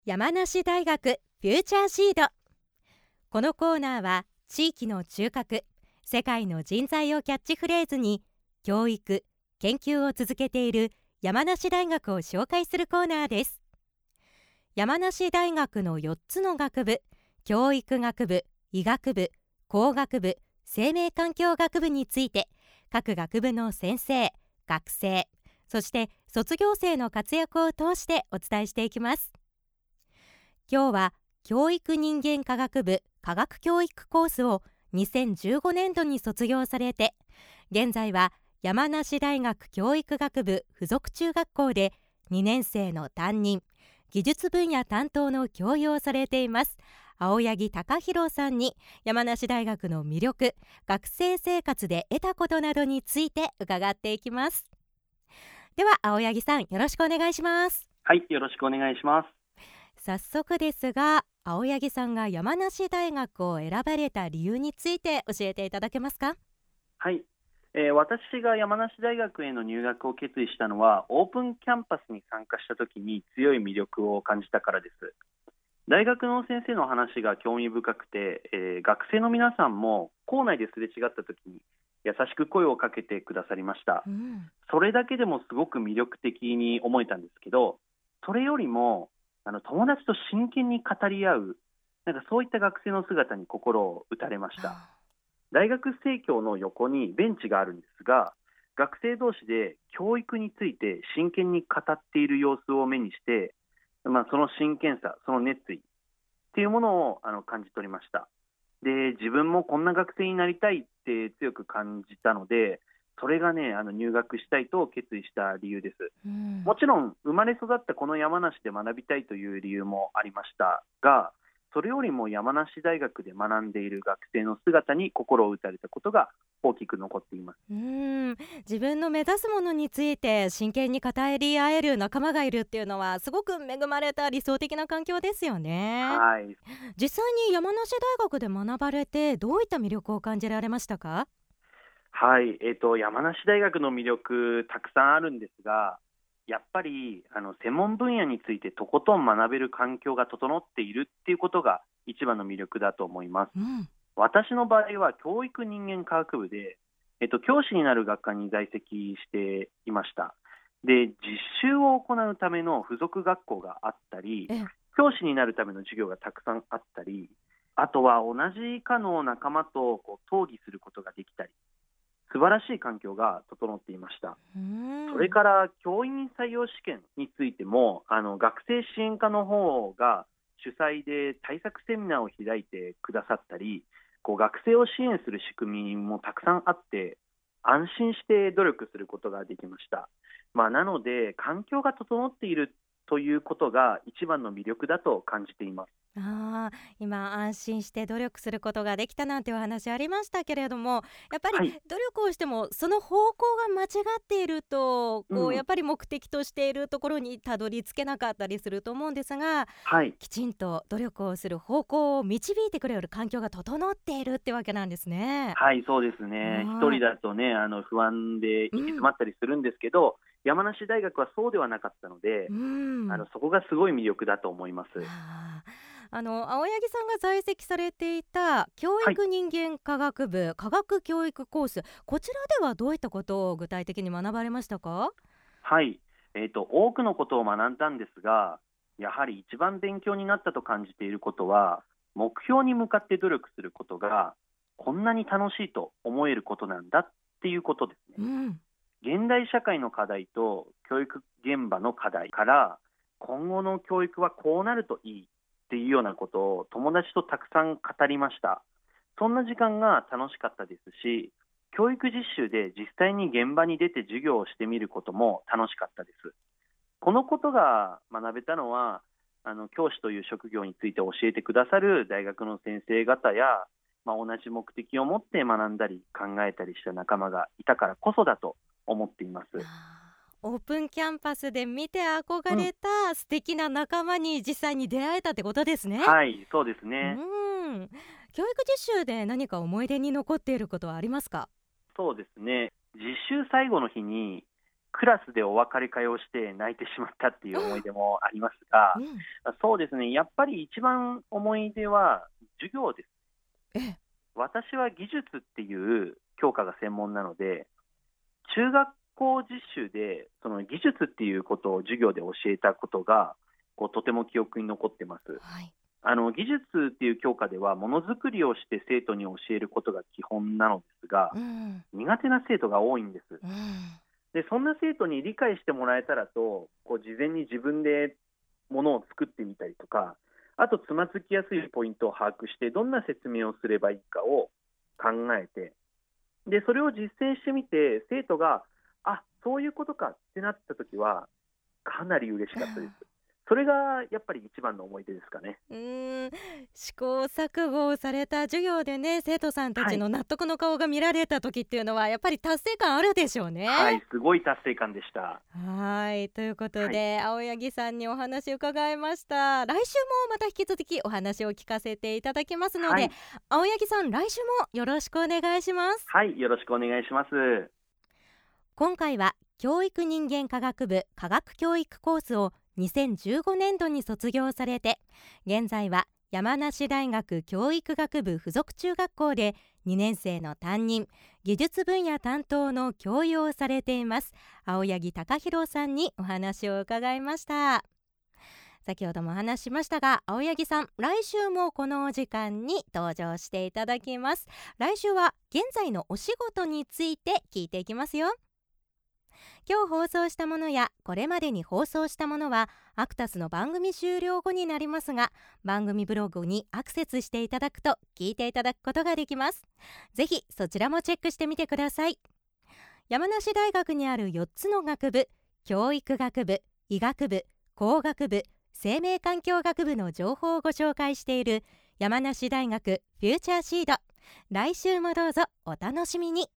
山梨大学フューチャーシード。このコーナーは地域の中核、世界の人材をキャッチフレーズに教育・研究を続けている山梨大学を紹介するコーナーです。山梨大学の4つの学部、教育学部、医学部、工学部、生命環境学部について各学部の先生、学生、そして卒業生の活躍を通してお伝えしていきます。今日は教育人間科学部科学教育コースを2015年度に卒業されて、現在は山梨大学教育学部附属中学校で2年生の担任、技術分野担当の教諭をされています青柳貴弘さんに、山梨大学の魅力、学生生活で得たことなどについて伺っていきます。では青柳さん、よろしくお願いします。 はい、よろしくお願いします。 早速ですが、青柳さんが山梨大学を選ばれた理由について教えていただけますか？ はい、私が山梨大学への入学を決意したのは、オープンキャンパスに参加した時に強い魅力を感じたからです。大学の先生の話が興味深くて、学生の皆さんも校内ですれ違った時に優しく声をかけてくださりました。それだけでもすごく魅力的に思えたんですけど、それよりも友達と真剣に語り合う、そういった学生の姿に心を打たれました。大学生協の横にベンチがあるんですが、学生同士で教育について真剣に語っている様子を目にして、その真剣さ、その熱意っていうものを感じ取りました。で、自分もこんな学生になりたいって強く感じたので、それがね、入学したいと決意した理由です。もちろん生まれ育ったこの山梨で学びたいという理由もありましたが、それよりも山梨大学で学んでいる学生の姿に心を打たれたことが大きく残っています。 自分の目指すものについて真剣に語り合える仲間がいるっていうのはすごく恵まれた理想的な環境ですよね。 はい、 実際に山梨大学で学ばれてどういった魅力を感じられましたか？ はい、山梨大学の魅力たくさんあるんですが、やっぱり専門分野についてとことん学べる環境が整っているっていうことが一番の魅力だと思います。私の場合は教育人間科学部で、教師になる学科に在籍していました。で、実習を行うための付属学校があったり、教師になるための授業がたくさんあったり、あとは同じ科の仲間と討議することができたり、素晴らしい環境が整っていました。それから教員採用試験についても学生支援課の方が主催で対策セミナーを開いてくださったり、学生を支援する仕組みもたくさんあって、安心して努力することができました。なので環境が整っているということが一番の魅力だと感じています。 今安心して努力することができたなんてお話ありましたけれども、やっぱり努力をしてもその方向が間違っているとやっぱり目的としているところにたどり着けなかったりすると思うんですが、きちんと努力をする方向を導いてくれる環境が整っているってわけなんですね。 はい、そうですね。一人だとね不安で行き詰まったりするんですけど、山梨大学はそうではなかったので、そこがすごい魅力だと思います。 青柳さんが在籍されていた教育人間科学部、科学教育コース、こちらではどういったことを具体的に学ばれましたか？ はい、多くのことを学んだんですが、やはり一番勉強になったと感じていることは、目標に向かって努力することがこんなに楽しいと思えることなんだっていうことですね。現代社会の課題と教育現場の課題から、今後の教育はこうなるといいっていうようなことを友達とたくさん語りました。そんな時間が楽しかったですし、教育実習で実際に現場に出て授業をしてみることも楽しかったです。このことが学べたのは、教師という職業について教えてくださる大学の先生方や、同じ目的を持って学んだり考えたりした仲間がいたからこそだと思っています。 オープンキャンパスで見て憧れた素敵な仲間に実際に出会えたってことですね。 はい、そうですね。 教育実習で何か思い出に残っていることはありますか？ そうですね。実習最後の日にクラスでお別れ会をして泣いてしまったっていう思い出もありますが、そうですね、やっぱり一番思い出は授業です。私は技術っていう教科が専門なので、中学校実習でその技術っていうことを授業で教えたことがとても記憶に残ってます。技術っていう教科ではものづくりをして生徒に教えることが基本なのですが、苦手な生徒が多いんです。でそんな生徒に理解してもらえたらと、事前に自分でものを作ってみたりとか、あとつまずきやすいポイントを把握してどんな説明をすればいいかを考えて、でそれを実践してみて生徒がそういうことかってなったときはかなり嬉しかったです。それがやっぱり一番の思い出ですかね。 試行錯誤をされた授業でね、生徒さんたちの納得の顔が見られた時っていうのはやっぱり達成感あるでしょうね。 すごい達成感でした。 ということで、青柳さんにお話を伺いました。来週もまた引き続きお話を聞かせていただきますので、青柳さん、来週もよろしくお願いします。 よろしくお願いします。 今回は教育人間科学部科学教育コースを2015年度に卒業されて、現在は山梨大学教育学部附属中学校で2年生の担任、技術分野担当の教諭をされています青柳貴弘さんにお話を伺いました。先ほどもお話しましたが、青柳さん、来週もこのお時間に登場していただきます。来週は現在のお仕事について聞いていきますよ。今日放送したものやこれまでに放送したものはアクタスの番組終了後になりますが、番組ブログにアクセスしていただくと聞いていただくことができます。ぜひそちらもチェックしてみてください。山梨大学にある4つの学部、教育学部、医学部、工学部、生命環境学部の情報をご紹介している山梨大学フューチャーシード。来週もどうぞお楽しみに。